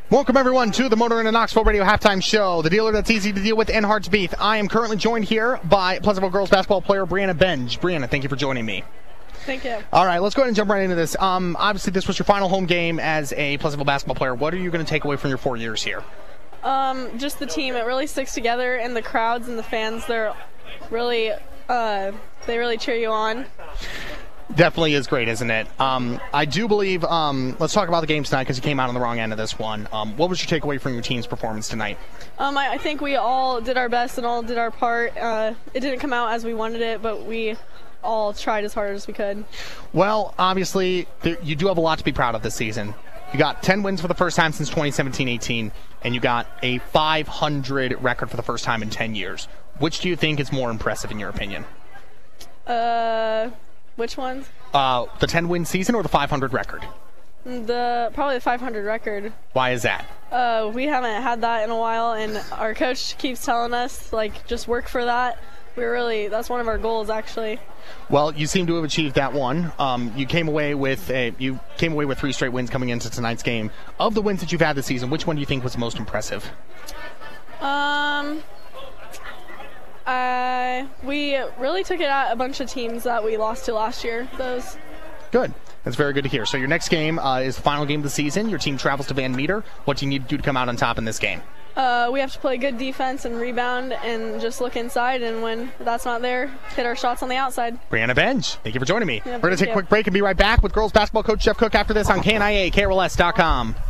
Welcome, everyone, to the Motor Inn Knoxville Radio Halftime Show, the dealer that's easy to deal with in Hartsbeath. I am currently joined here by Pleasantville girls basketball player Brianna Benge. Brianna, thank you for joining me. Thank you. All right, let's go ahead and jump right into this. Obviously, this was your final home game as a Pleasantville basketball player. What are you going to take away from your 4 years here? Just the team. It really sticks together, and the crowds and the fans, they're really, they really cheer you on. Definitely is great, isn't it? I do believe, let's talk about the game tonight because you came out on the wrong end of this one. What was your takeaway from your team's performance tonight? I think we all did our best and all did our part. It didn't come out as we wanted it, but we all tried as hard as we could. Well, obviously, you do have a lot to be proud of this season. You got 10 wins for the first time since 2017-18, and you got a 500 record for the first time in 10 years. Which do you think is more impressive in your opinion? Which ones? The 10-win season or the 500 record? Probably the 500 record. Why is that? We haven't had that in a while, and our coach keeps telling us, just work for that. That's one of our goals, actually. Well, you seem to have achieved that one. You came away with 3 straight wins coming into tonight's game. Of the wins that you've had this season, which one do you think was the most impressive? We really took it at a bunch of teams that we lost to last year. Those. Good. That's very good to hear. So your next game is the final game of the season. Your team travels to Van Meter. What do you need to do to come out on top in this game? We have to play good defense and rebound and just look inside, and when that's not there, hit our shots on the outside. Brianna Benge, thank you for joining me. Yeah, We're going to take a quick break and be right back with girls basketball coach Jeff Cook after this on KNIA, KRLS.com.